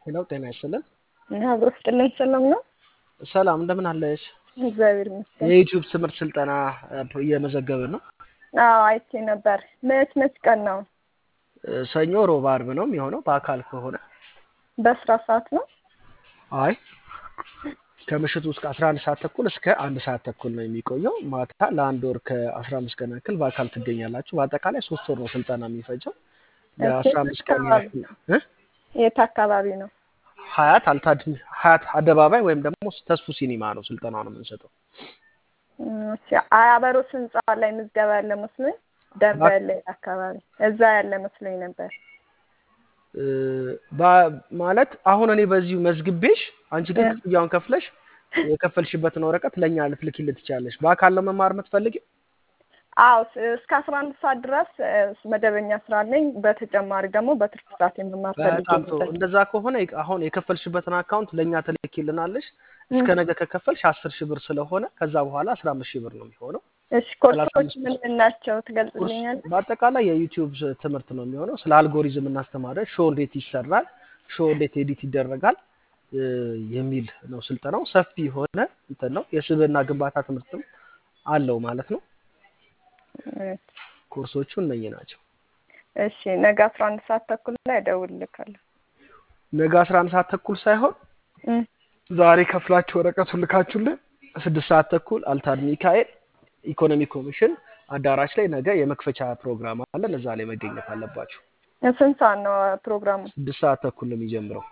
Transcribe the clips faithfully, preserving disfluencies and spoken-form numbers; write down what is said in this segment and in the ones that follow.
ሄሎ ጤና ይስጥልን። አብሮ ስጥልን ሰላም ነው። ሰላም እንደምን አለሽ? እግዚአብሔር ይመስገን። የዩቲዩብ ትምህርት ስልጠና እየመዘገብን ነው። አዎ አይቼ ነበር። መች መች ቀን ነው? ሰኞ፣ ሮብ፣ ዓርብ ነው የሚሆነው በአካል ከሆነ። በስራ ሰዓት ነው? አይ ከምሽቱ እስከ አስራ አንድ ሰዓት ተኩል እስከ አንድ ሰዓት ተኩል ነው የሚቆየው። ማታ ለአንድ ወር ከአስራ አምስት ቀን ያክል በአካል ትገኛላችሁ። በአጠቃላይ ሶስት ወር ነው ስልጠና የሚፈጀው። ለአስራ አምስት ቀን ያክል እ የት አካባቢ ነው? ሀያት አልታድ ሀያት አደባባይ ወይም ደግሞ ተስፉ ሲኒማ ነው ስልጠናውን የምንሰጠው። እሺ አያበሮስ ህንጻ ላይ ምዝገባ ያለ መስሎኝ ደንባ ያለ አካባቢ እዛ ያለ መስሎኝ ነበር። ማለት አሁን እኔ በዚሁ መዝግቤሽ አንቺ ግን ክፍያውን ከፍለሽ የከፈልሽበትን ወረቀት ለኛ ልትልኪልኝ ትችላለሽ። በአካል ነው መማር የምትፈልጊው? አዎ እስከ አስራ አንድ ሰዓት ድረስ መደበኛ ስራ አለኝ። በተጨማሪ ደግሞ በትርፍ ሰዓት የመማር ፈልጌ። እንደዛ ከሆነ አሁን የከፈልሽበትን አካውንት ለኛ ትልኪልናለሽ። እስከ ነገ ከከፈልሽ አስር ሺህ ብር ስለሆነ ከዛ በኋላ አስራ አምስት ሺህ ብር ነው የሚሆነው። እሺ ኮርሶች ምን ምን ናቸው ትገልጽልኛለሽ? በአጠቃላይ የዩቲዩብ ትምህርት ነው የሚሆነው። ስለ አልጎሪዝም እናስተማራለን። ሾው እንዴት ይሰራል፣ ሾው እንዴት ኤዲት ይደረጋል የሚል ነው ስልጠናው። ሰፊ የሆነ እንትን ነው። የስብዕና ግንባታ ትምህርትም አለው ማለት ነው። ኮርሶቹ እነኚህ ናቸው። እሺ ነገ አስራ አንድ ሰዓት ተኩል ላይ እደውልልካለሁ። ነገ አስራ አንድ ሰዓት ተኩል ሳይሆን ዛሬ ከፍላችሁ ወረቀቱን ልካችሁልን ስድስት ሰዓት ተኩል አልታድ ሚካኤል ኢኮኖሚ ኮሚሽን አዳራሽ ላይ ነገ የመክፈቻ ፕሮግራም አለ። እዛ ላይ መገኘት አለባችሁ። ስንት ሰዓት ነው ፕሮግራሙ? ስድስት ሰዓት ተኩል ነው የሚጀምረው።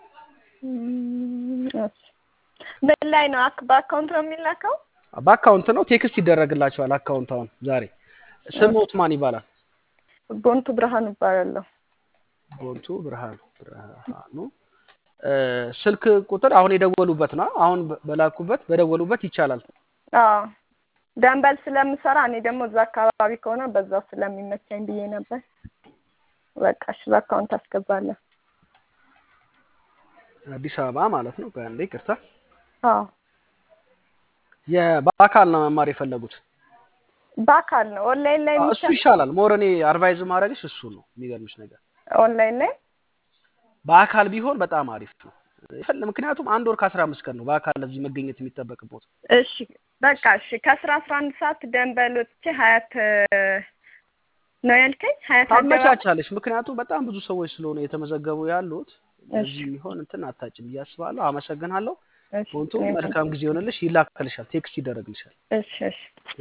እሺ ምን ላይ ነው? በአካውንት ነው የሚላከው? በአካውንት ነው። ቴክስት ይደረግላችኋል አካውንት። አሁን ዛሬ ስሙት ማን ይባላል? ቦንቱ ብርሃኑ ይባላል። ቦንቱ ብርሃኑ ብርሃኑ ስልክ ቁጥር አሁን የደወሉበት ነው። አሁን በላኩበት በደወሉበት ይቻላል። አዎ ደንበል ስለምሰራ እኔ ደግሞ እዛ አካባቢ ከሆነ በዛው ስለሚመቸኝ ብዬ ነበር። በቃ እሺ በአካውንት አስገባለሁ። አዲስ አበባ ማለት ነው። በአንዴ ይቅርታ። አዎ የበአካል ነው መማር የፈለጉት? በአካል ነው። ኦንላይን ላይ እሱ ይሻላል። ሞር እኔ አድቫይዝ ማድረግሽ እሱ ነው የሚገርምሽ ነገር። ኦንላይን ላይ በአካል ቢሆን በጣም አሪፍ ነው። ምክንያቱም አንድ ወር ከአስራ አምስት ቀን ነው በአካል እዚህ መገኘት የሚጠበቅበት። እሺ በቃ እሺ ከአስራ አስራ አንድ ሰዓት ደንበል ወጥቼ ሀያት ነው ያልከኝ? ሀያት ታመቻቻለሽ። ምክንያቱም በጣም ብዙ ሰዎች ስለሆነ የተመዘገቡ ያሉት እዚህ የሚሆን እንትን አታጭም ብዬ አስባለሁ። አመሰግናለሁ። ቦንቱ መልካም ጊዜ ይሆንልሽ። ይላክልሻል፣ ቴክስት ይደረግልሻል። እሺ እሺ